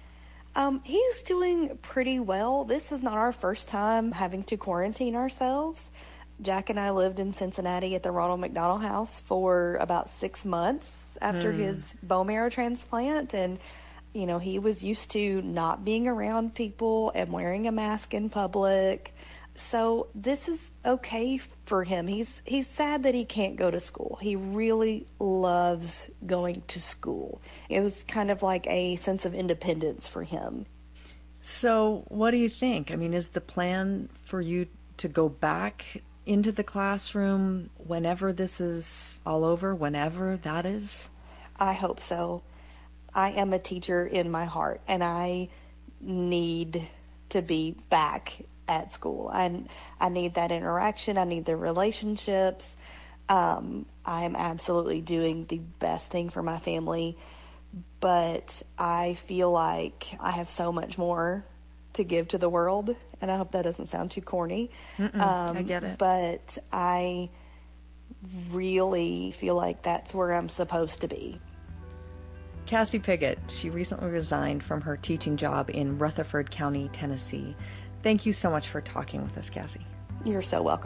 He's doing pretty well. This is not our first time having to quarantine ourselves. Jack and I lived in Cincinnati at the Ronald McDonald House for about 6 months after his bone marrow transplant. And, you know, he was used to not being around people and wearing a mask in public. So this is okay for him. He's sad that he can't go to school. He really loves going to school. It was kind of like a sense of independence for him. So what do you think? I mean, is the plan for you to go back into the classroom whenever this is all over, whenever that is? I hope so. I am a teacher in my heart, and I need to be back at school. I need that interaction. I need the relationships. I'm absolutely doing the best thing for my family, but I feel like I have so much more to give to the world, and I hope that doesn't sound too corny. I get it. But I really feel like that's where I'm supposed to be. Cassie Piggott, she recently resigned from her teaching job in Rutherford County, Tennessee. Thank you so much for talking with us, Cassie. You're so welcome.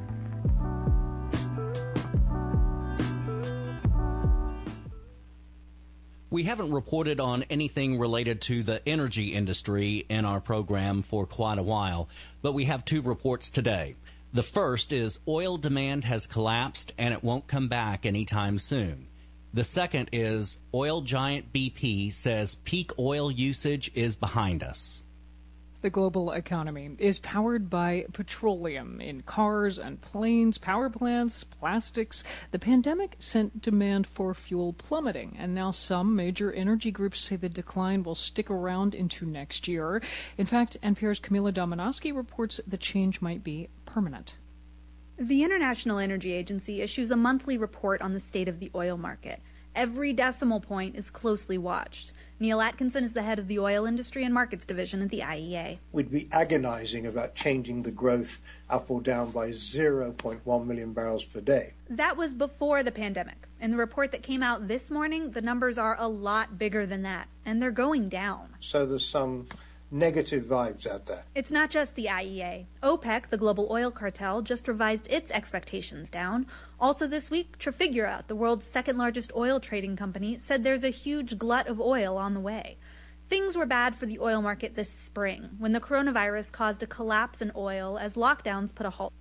We haven't reported on anything related to the energy industry in our program for quite a while, but we have 2 reports today. The first is oil demand has collapsed and it won't come back anytime soon. The second is oil giant BP says peak oil usage is behind us. The global economy is powered by petroleum in cars and planes, power plants, plastics. The pandemic sent demand for fuel plummeting, and now some major energy groups say the decline will stick around into next year. In fact, NPR's Camila Domonoske reports the change might be permanent. The International Energy Agency issues a monthly report on the state of the oil market. Every decimal point is closely watched. Neil Atkinson is the head of the Oil Industry and Markets Division at the IEA. We'd be agonizing about changing the growth up or down by 0.1 million barrels per day. That was before the pandemic. In the report that came out this morning, the numbers are a lot bigger than that, and they're going down. So there's some negative vibes out there. It's not just the IEA. OPEC, the global oil cartel, just revised its expectations down. Also this week, Trafigura, the world's second-largest oil trading company, said there's a huge glut of oil on the way. Things were bad for the oil market this spring, when the coronavirus caused a collapse in oil as lockdowns put a halt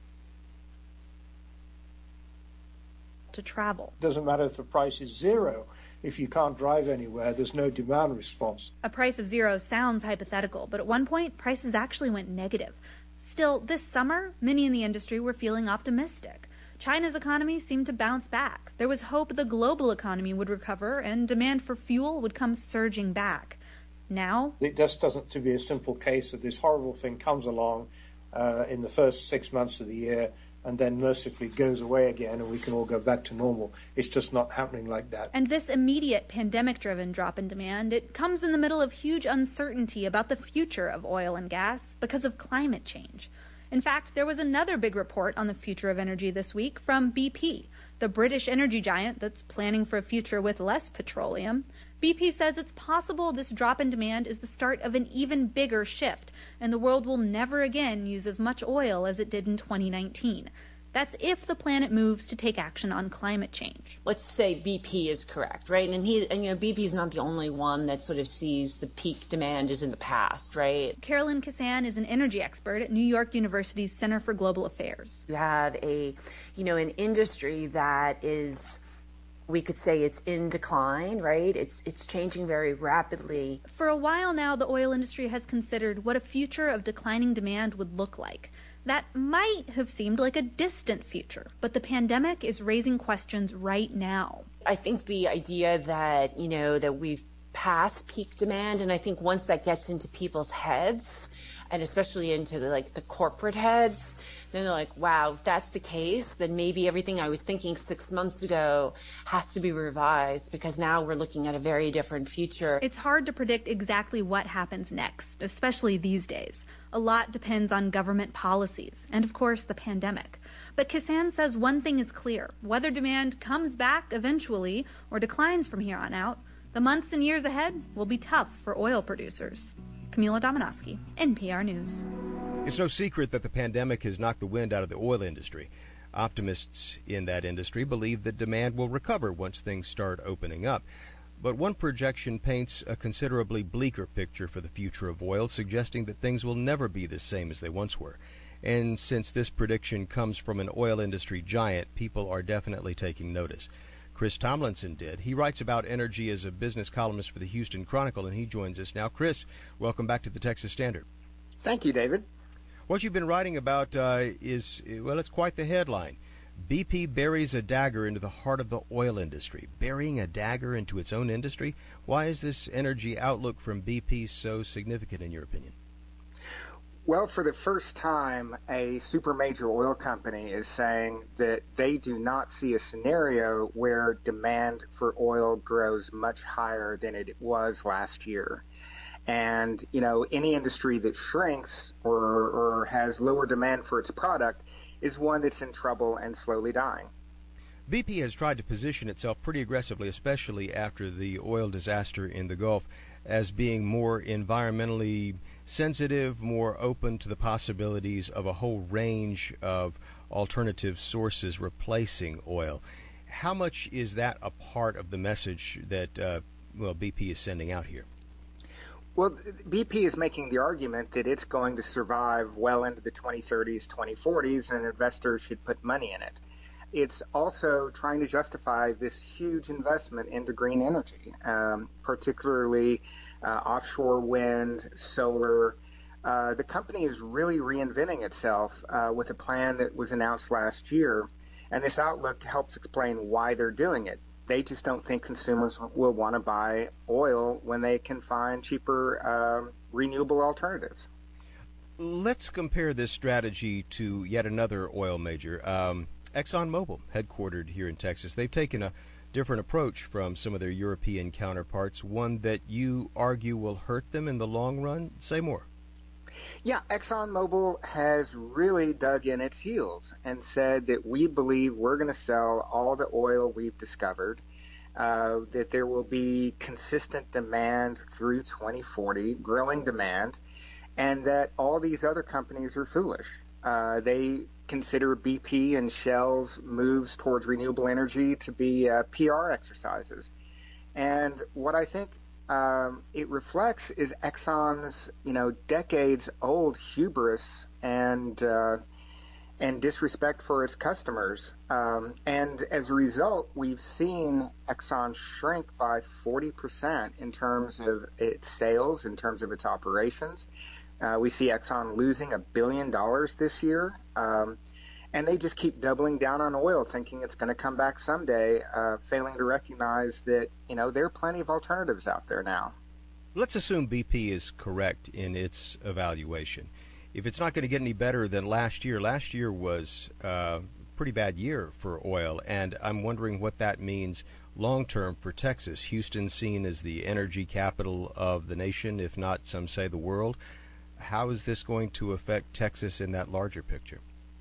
to travel. Doesn't matter if the price is zero. If you can't drive anywhere, there's no demand response. A price of zero sounds hypothetical, but at one point, prices actually went negative. Still, this summer, many in the industry were feeling optimistic. China's economy seemed to bounce back. There was hope the global economy would recover and demand for fuel would come surging back. Now, it just doesn't to be a simple case of this horrible thing comes along in the first 6 months of the year and then mercifully goes away again and we can all go back to normal. It's just not happening like that. And this immediate pandemic-driven drop in demand, it comes in the middle of huge uncertainty about the future of oil and gas because of climate change. In fact, there was another big report on the future of energy this week from BP, the British energy giant that's planning for a future with less petroleum. BP says it's possible this drop in demand is the start of an even bigger shift, and the world will never again use as much oil as it did in 2019. That's if the planet moves to take action on climate change. Let's say BP is correct, right? And BP is not the only one that sort of sees the peak demand is in the past, right? Carolyn Cassan is an energy expert at New York University's Center for Global Affairs. You have an industry that is, we could say it's in decline, right? It's changing very rapidly. For a while now, the oil industry has considered what a future of declining demand would look like. That might have seemed like a distant future, but the pandemic is raising questions right now. I think the idea that, that we've passed peak demand, and I think once that gets into people's heads, and especially into the corporate heads, then they're like, wow, if that's the case, then maybe everything I was thinking 6 months ago has to be revised because now we're looking at a very different future. It's hard to predict exactly what happens next, especially these days. A lot depends on government policies and, of course, the pandemic. But Cassan says one thing is clear. Whether demand comes back eventually or declines from here on out, the months and years ahead will be tough for oil producers. Camila Domonoske, NPR News. It's no secret that the pandemic has knocked the wind out of the oil industry. Optimists in that industry believe that demand will recover once things start opening up. But one projection paints a considerably bleaker picture for the future of oil, suggesting that things will never be the same as they once were. And since this prediction comes from an oil industry giant, people are definitely taking notice. Chris Tomlinson did. He writes about energy as a business columnist for the Houston Chronicle, and he joins us now. Chris, welcome back to the Texas Standard. Thank you, David. What you've been writing about it's quite the headline. BP buries a dagger into the heart of the oil industry. Burying a dagger into its own industry? Why is this energy outlook from BP so significant, in your opinion? Well, for the first time, a super major oil company is saying that they do not see a scenario where demand for oil grows much higher than it was last year. And, any industry that shrinks or has lower demand for its product is one that's in trouble and slowly dying. BP has tried to position itself pretty aggressively, especially after the oil disaster in the Gulf, as being more environmentally sensitive, more open to the possibilities of a whole range of alternative sources replacing oil. How much is that a part of the message that BP is sending out here? Well, BP is making the argument that it's going to survive well into the 2030s, 2040s, and investors should put money in it. It's also trying to justify this huge investment into green energy, particularly offshore wind, solar. The company is really reinventing itself with a plan that was announced last year, and this outlook helps explain why they're doing it. They just don't think consumers will want to buy oil when they can find cheaper renewable alternatives. Let's compare this strategy to yet another oil major, ExxonMobil, headquartered here in Texas. They've taken a different approach from some of their European counterparts, one that you argue will hurt them in the long run. Say more. Yeah, ExxonMobil has really dug in its heels and said that we believe we're going to sell all the oil we've discovered, that there will be consistent demand through 2040, growing demand, and that all these other companies are foolish. They consider BP and Shell's moves towards renewable energy to be PR exercises. And what I think it reflects is Exxon's, decades-old hubris and disrespect for its customers. And as a result, we've seen Exxon shrink by 40% in terms of its sales, in terms of its operations. We see Exxon losing $1 billion this year. And they just keep doubling down on oil, thinking it's going to come back someday, failing to recognize that, there are plenty of alternatives out there now. Let's assume BP is correct in its evaluation. If it's not going to get any better than last year was a pretty bad year for oil, and I'm wondering what that means long-term for Texas. Houston seen as the energy capital of the nation, if not, some say, the world. How is this going to affect Texas in that larger picture?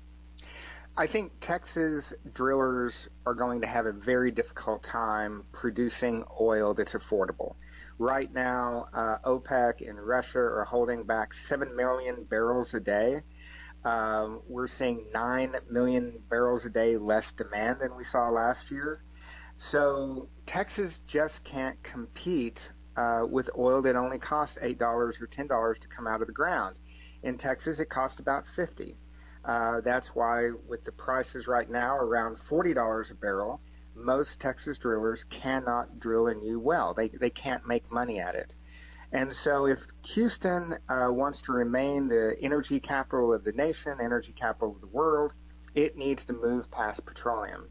I think Texas drillers are going to have a very difficult time producing oil that's affordable. Right now, OPEC and Russia are holding back 7 million barrels a day. We're seeing 9 million barrels a day less demand than we saw last year. So Texas just can't compete with oil that only costs $8 or $10 to come out of the ground. In Texas, it costs about $50. That's why with the prices right now around $40 a barrel, most Texas drillers cannot drill a new well. They can't make money at it. And so if Houston wants to remain the energy capital of the nation, energy capital of the world, it needs to move past petroleum.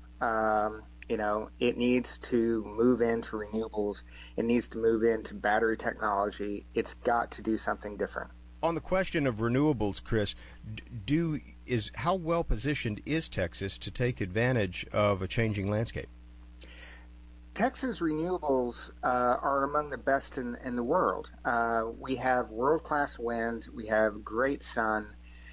It needs to move into renewables. It needs to move into battery technology. It's got to do something different. On the question of renewables, Chris, how well positioned is Texas to take advantage of a changing landscape? Texas renewables are among the best in the world. We have world-class wind. We have great sun.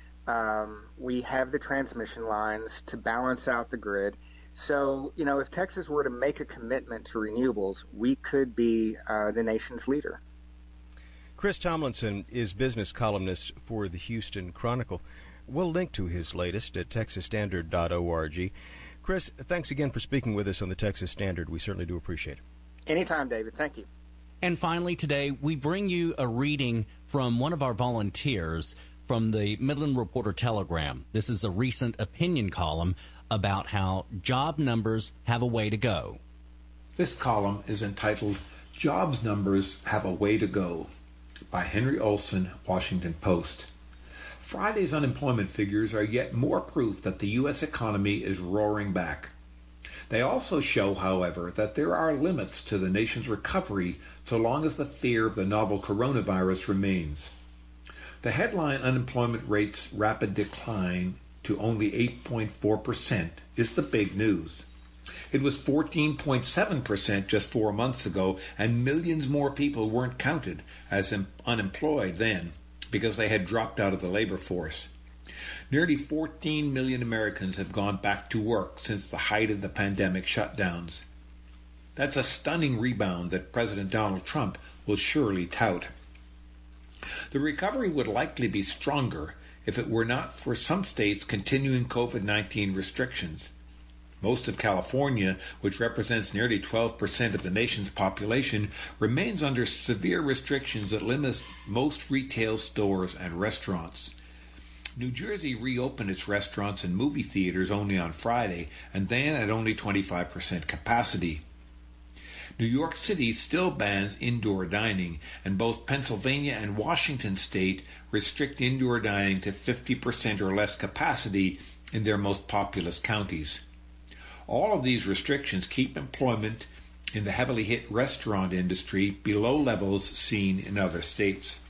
We have the transmission lines to balance out the grid. So, if Texas were to make a commitment to renewables, we could be the nation's leader. Chris Tomlinson is business columnist for the Houston Chronicle. We'll link to his latest at texasstandard.org. Chris, thanks again for speaking with us on the Texas Standard. We certainly do appreciate it. Anytime, David. Thank you. And finally today, we bring you a reading from one of our volunteers from the Midland Reporter-Telegram. This is a recent opinion column about how job numbers have a way to go. This column is entitled Jobs Numbers Have a Way to Go by Henry Olson, Washington Post. Friday's unemployment figures are yet more proof that the U.S. economy is roaring back. They also show, however, that there are limits to the nation's recovery so long as the fear of the novel coronavirus remains. The headline unemployment rate's rapid decline to only 8.4% is the big news. It was 14.7% just 4 months ago, and millions more people weren't counted as unemployed then because they had dropped out of the labor force. Nearly 14 million Americans have gone back to work since the height of the pandemic shutdowns. That's a stunning rebound that President Donald Trump will surely tout. The recovery would likely be stronger if it were not for some states continuing COVID-19 restrictions. Most of California, which represents nearly 12% of the nation's population, remains under severe restrictions that limit most retail stores and restaurants. New Jersey reopened its restaurants and movie theaters only on Friday, and then at only 25% capacity. New York City still bans indoor dining, and both Pennsylvania and Washington state restrict indoor dining to 50% or less capacity in their most populous counties. All of these restrictions keep employment in the heavily hit restaurant industry below levels seen in other states.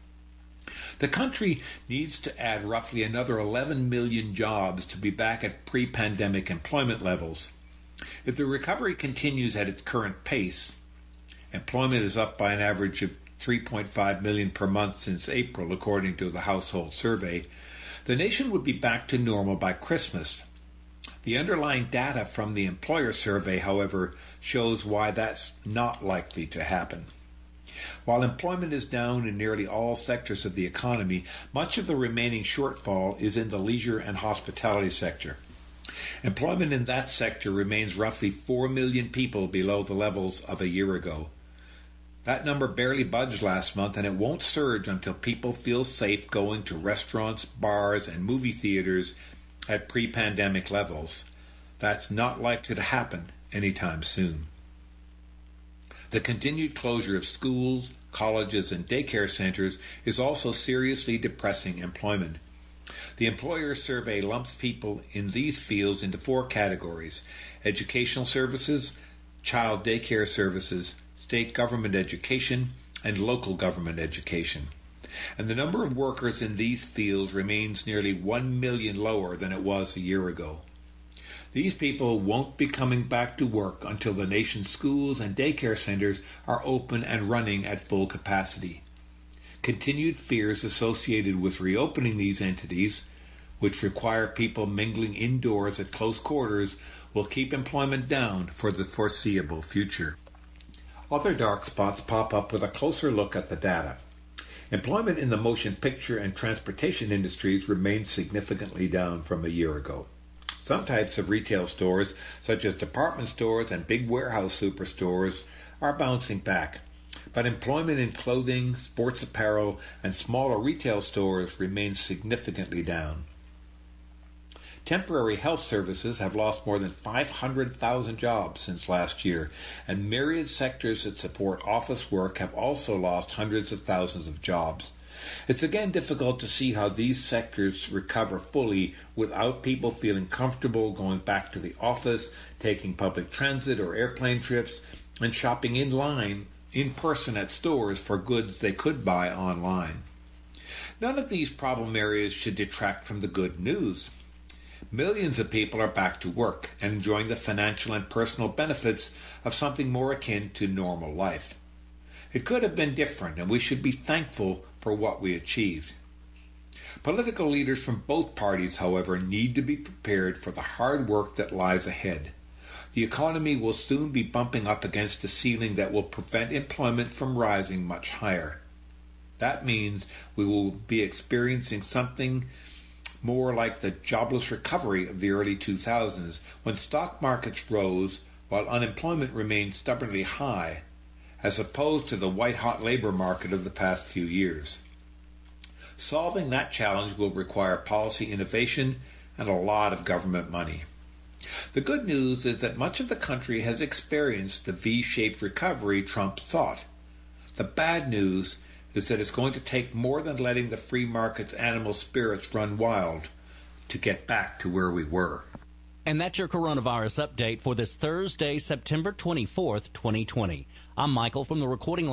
The country needs to add roughly another 11 million jobs to be back at pre-pandemic employment levels. If the recovery continues at its current pace, employment is up by an average of 3.5 million per month since April, according to the Household Survey, the nation would be back to normal by Christmas. The underlying data from the employer survey, however, shows why that's not likely to happen. While employment is down in nearly all sectors of the economy, much of the remaining shortfall is in the leisure and hospitality sector. Employment in that sector remains roughly 4 million people below the levels of a year ago. That number barely budged last month, and it won't surge until people feel safe going to restaurants, bars, and movie theaters at pre-pandemic levels. That's not likely to happen anytime soon. The continued closure of schools, colleges, and daycare centers is also seriously depressing employment. The employer survey lumps people in these fields into 4 categories: educational services, child daycare services, state government education, and local government education. And the number of workers in these fields remains nearly 1 million lower than it was a year ago. These people won't be coming back to work until the nation's schools and daycare centers are open and running at full capacity. Continued fears associated with reopening these entities, which require people mingling indoors at close quarters, will keep employment down for the foreseeable future. Other dark spots pop up with a closer look at the data. Employment in the motion picture and transportation industries remains significantly down from a year ago. Some types of retail stores, such as department stores and big warehouse superstores, are bouncing back. But employment in clothing, sports apparel, and smaller retail stores remains significantly down. Temporary health services have lost more than 500,000 jobs since last year, and myriad sectors that support office work have also lost hundreds of thousands of jobs. It's again difficult to see how these sectors recover fully without people feeling comfortable going back to the office, taking public transit or airplane trips, and shopping in line, in person at stores for goods they could buy online. None of these problem areas should detract from the good news. Millions of people are back to work and enjoying the financial and personal benefits of something more akin to normal life. It could have been different, and we should be thankful for what we achieved. Political leaders from both parties, however, need to be prepared for the hard work that lies ahead. The economy will soon be bumping up against a ceiling that will prevent employment from rising much higher. That means we will be experiencing something more like the jobless recovery of the early 2000s, when stock markets rose while unemployment remained stubbornly high, as opposed to the white-hot labor market of the past few years. Solving that challenge will require policy innovation and a lot of government money. The good news is that much of the country has experienced the V-shaped recovery Trump sought. The bad news is that it's going to take more than letting the free market's animal spirits run wild to get back to where we were. And that's your coronavirus update for this Thursday, September 24th, 2020. I'm Michael from the recording